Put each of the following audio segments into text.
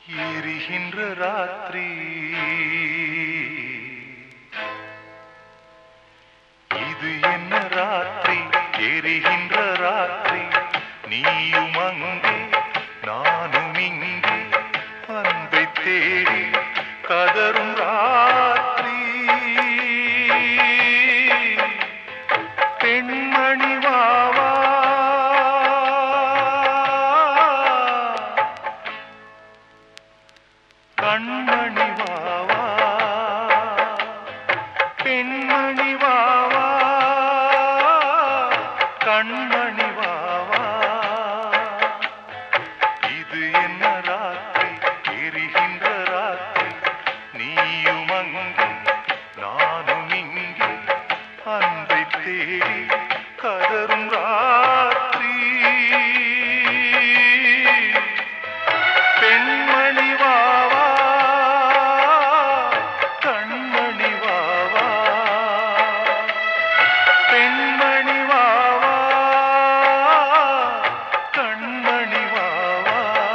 எரிகின்ற ராத்திரி இது என்ன ராத்திரி எரிகின்ற ராத்திரி நீயும் அங்கே நானும் இங்கே அன்பை தேடி கதரும் ராத்திரி பெண்மணி வாவா கண்மணி வாவா பெண்மணி வாவா கண்மணி வாவா இது என்ன ராத்திரி எரிகின்ற ராத்திரி நீயும் அங்கே நானும் இங்கே அன்பை தேடி கதரும் ராத்திரி பெண்மணி வாவா கண்மணி வாவா பெண்மணி வாவா கண்மணி வாவா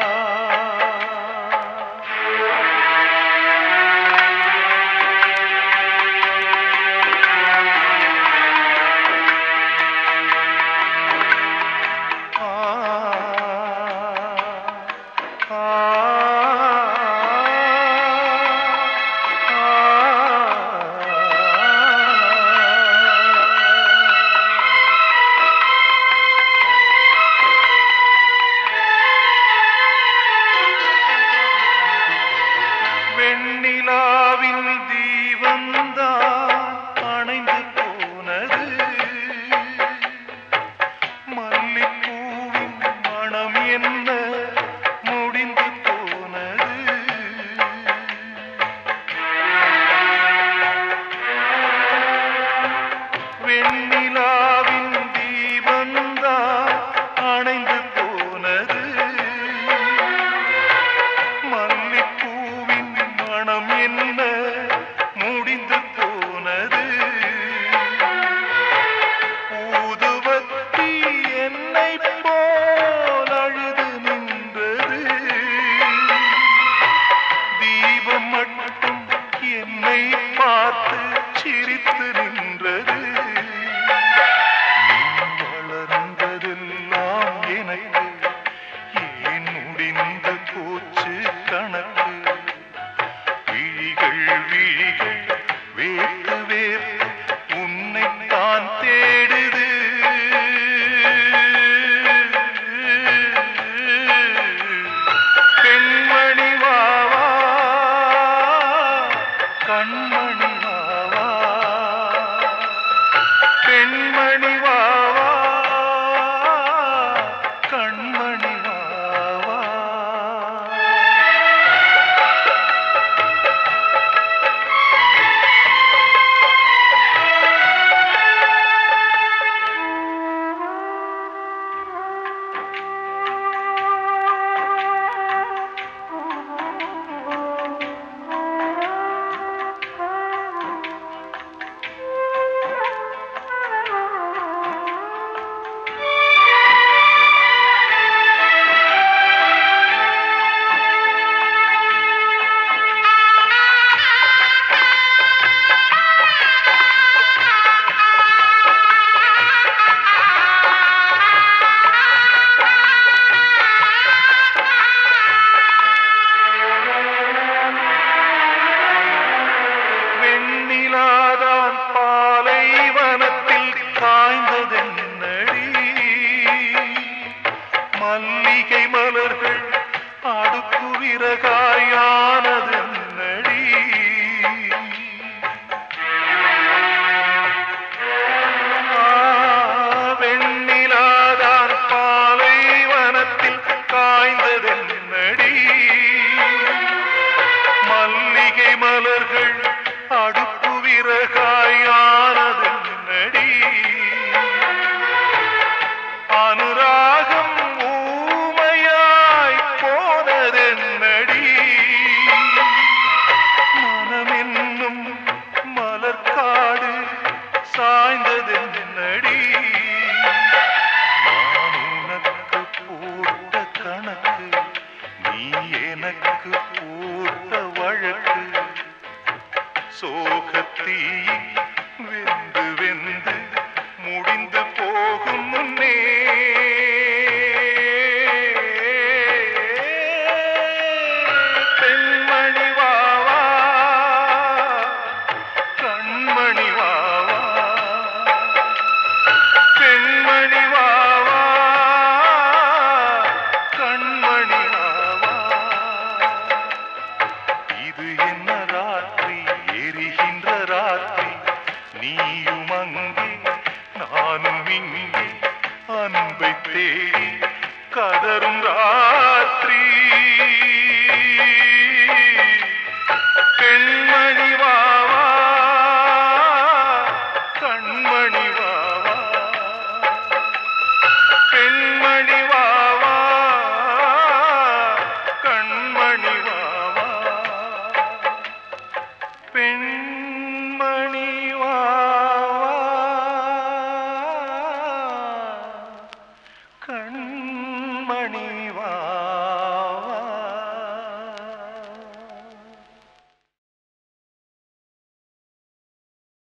வெண்ணிலாவின் தீபந்தான் அணைந்து போனது மல்லிப்பூவின் மனம் என்ன முடிந்து போனது வெண்ணிலாவின் தீபந்தான் அணைந்து போனது மல்லிப்பூவின் மனம் என்ன முடிந்து போனது ஊதுவத்தி என்னை போல் அழுது நின்றது தீபம் மட்டும் என்னை பார்த்து சிரித்து நின்றது வளர்ந்ததெல்லாம் எனக்கு ஏன் முடிந்து போச்சு கணக்கு விழிகள் விழிகள் வேர்த்து வேர்த்து உன்னைத்தான் தேடுது பெண்மணி வாவா கண்மணி வாவா பெண்மணி வாவா கண்மணி வாவா வெண்ணிலாதான் பாலைவனத்தில் காய்ந்ததென்னடி மல்லிகை மலர்கள் அடுக்கு விறகாயானதென்னடி வெண்ணிலாதான் பாலைவனத்தில் காய்ந்ததென்னடி மல்லிகை மலர்கள் அடுப்பு விறகாயானதென்னடி அனுராகம் ஊமையாய் போனதென்னடி மனமென்னும் மலர்காடு சாய்ந்ததென்னடி நான் உனக்கு போட்ட கணக்கு நீ எனக்கு பூத்த வழக்கு சோகத்தீ வெந்து வெந்து முடிந்து போகும் முன்னே பெண்மணி வாவா கண்மணி வாவா பெண்மணி வாவா கண்மணி வாவா இது என்ன ராத்திரி எரிகின்ற ராத்திரி நீயும் அங்கே நானும் இங்கே அன்பை தேடி கதரும் ராத்திரி